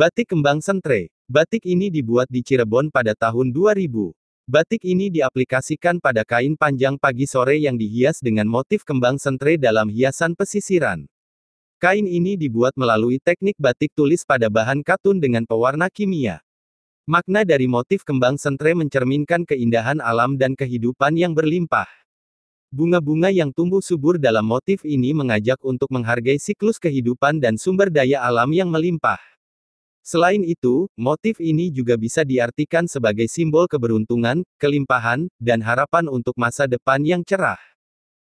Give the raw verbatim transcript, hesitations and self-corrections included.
Batik Kembang Sentre. Batik ini dibuat di Cirebon pada tahun dua ribu. Batik ini diaplikasikan pada kain panjang pagi sore yang dihias dengan motif kembang sentre dalam hiasan pesisiran. Kain ini dibuat melalui teknik batik tulis pada bahan katun dengan pewarna kimia. Makna dari motif kembang sentre mencerminkan keindahan alam dan kehidupan yang berlimpah. Bunga-bunga yang tumbuh subur dalam motif ini mengajak untuk menghargai siklus kehidupan dan sumber daya alam yang melimpah. Selain itu, motif ini juga bisa diartikan sebagai simbol keberuntungan, kelimpahan, dan harapan untuk masa depan yang cerah.